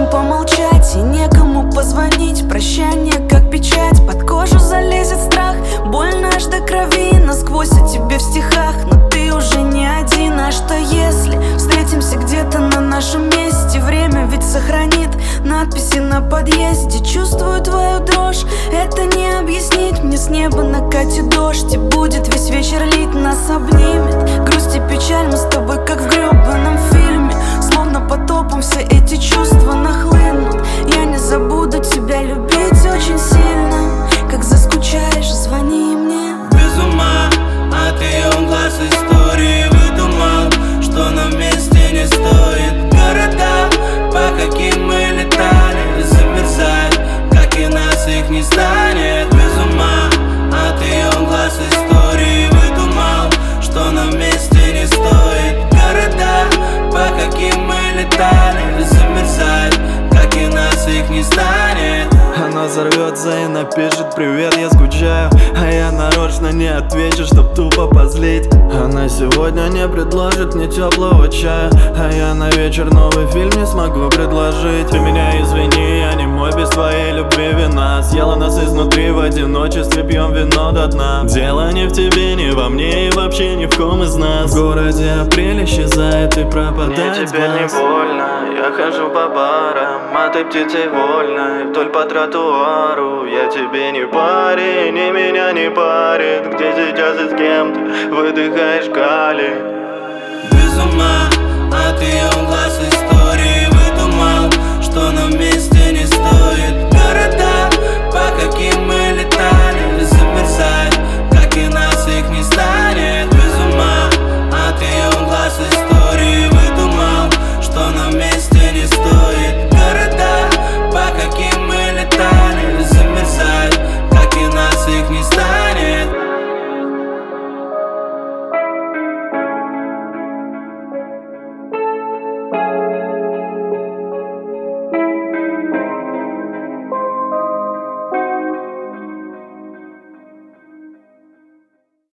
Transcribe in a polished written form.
помолчать и некому позвонить. Прощание как печать, под кожу залезет страх. Больно аж до крови, насквозь о тебе в стихах. Но ты уже не один, а что если встретимся где-то на нашем месте? Время ведь сохранит надписи на подъезде. Чувствую твою дрожь, это не объяснить. Мне с неба накатит дождь и будет весь вечер лить. Нас обнимет грусть и печаль, мы с тобой как в гребаном фильме. Словно потопом все эти чувства нахлынут. Я не забуду тебя любить очень сильно. Как заскучаешь, звони мне. Без ума от ее глаз истории выдумал, что нам вместе не стоит. Города, по каким мы летали, замерзают, как и нас их не станет. Без ума от ее глаз истории выдумал, что нам вместе не стоит. Города, по каким мы летали, замерзают, как и нас их не станет. Она взорвется и напишет: привет, я скучаю. А я нарочно не отвечу, чтоб тупо позлить. Она сегодня не предложит мне теплого чая, а я на вечер новый фильм не смогу предложить. Ты меня извини, я не мой без твоей любви вина. Съела нас изнутри, в одиночестве пьем вино до дна. Дело не в тебе, не во мне и вообще ни в ком из нас. В городе апрель исчезает и пропадает. Мне теперь не больно, я хожу по барам, а ты птицей вольной вдоль по тротуару. Я тебе не парень, и меня не парит, где сейчас и с кем ты выдыхаешь кали. Без ума от ее